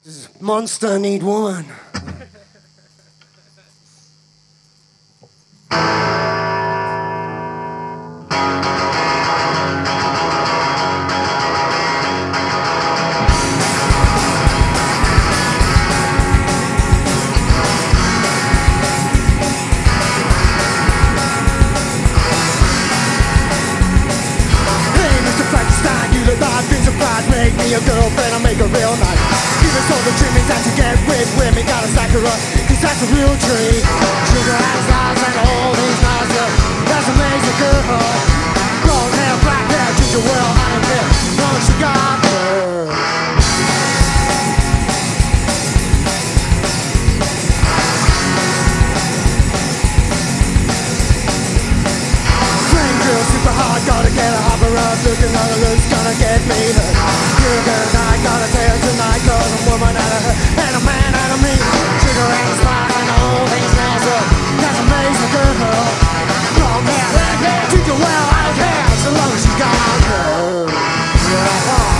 Monster need woman. Make me a girlfriend, I'll make her real nice. Give us all the dreaming that you get with me. Gotta stack her up, cause that's a real treat. Sugar has eyes and all these nice girls. That's amazing girl. Blonde hair, black hair, ginger, well, I don't care. Long as she got her. Flame girl, super hard, gotta get a hopper up. Looking at her looks, gonna get me hurt. You're good, I gotta tell you tonight, cause I'm woman out of her and a man out of me. Sugar and spice and all these nails up. That's amazing girl. Long hair, black hair, ginger, well, I don't care. So long as she got her. Yeah.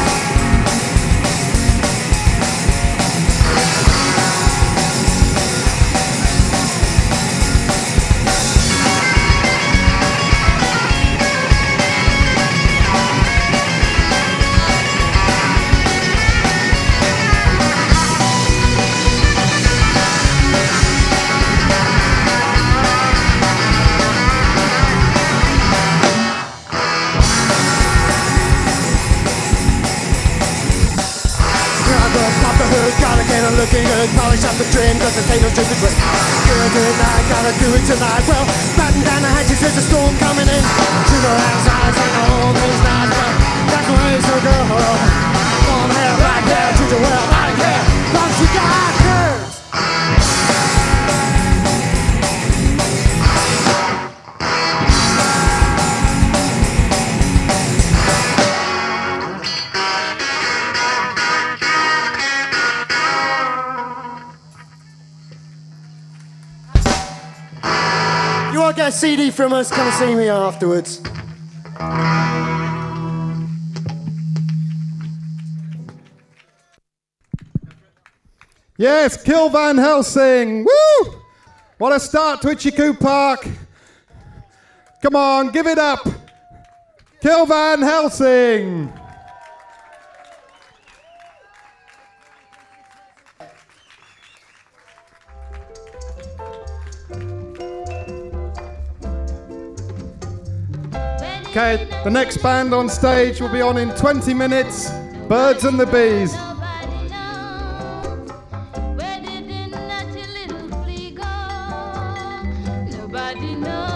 Gotta get her looking good, polish up the trim, cause the tailor's just a grip. Good tonight, gotta do it tonight. Well, batten down the hatches, there's a storm coming in. Sugar has eyes and all these nights, but that's the way it's her girl. Long hair, black hair, ginger, well, I don't care. Long as she got hers. You want to get a CD from us, come and see me afterwards. Yes, Kill Van Helsing. Woo! What a start to Itchy Park. Come on, give it up. Kill Van Helsing. Okay, the next band on stage will be on in 20 minutes. Birds and the Bees. Nobody knows.